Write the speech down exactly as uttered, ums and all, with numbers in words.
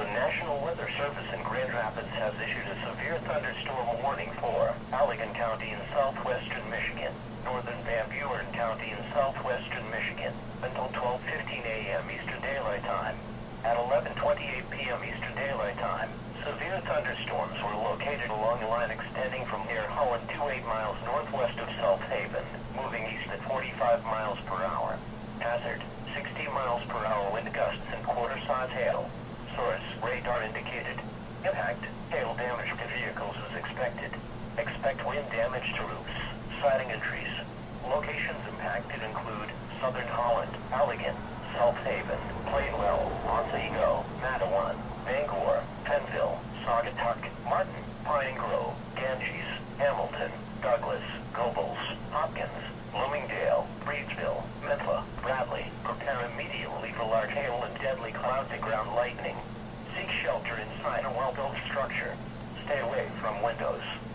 The National Weather Service in Grand Rapids has issued a severe thunderstorm warning for Allegan County in southwestern Michigan, northern Van Buren County in southwestern Michigan, until twelve fifteen a m Eastern Daylight Time. At eleven twenty-eight p m Eastern Daylight Time, severe thunderstorms were located along a line extending from near Holland to eight miles northwest of South Haven, moving east at forty-five miles per hour. Hazard, sixty miles per hour wind gusts and quarter-size hail. Source, radar indicated. Impact, hail damage to vehicles is expected. Expect wind damage to roofs, siding and trees. Locations impacted include Southern Holland, Allegan, South Haven, Plainwell, Otsego, Matawan, Bangor, Penville, Saugatuck, Martin, Pine Grove, Ganges, Hamilton, Douglas, Gobles, Hopkins, Bloomingdale, Breedsville, Methla, Bradley. Prepare immediately for large hail and deadly cloud-to-ground lightning. Seek shelter inside a well-built structure. Stay away from windows.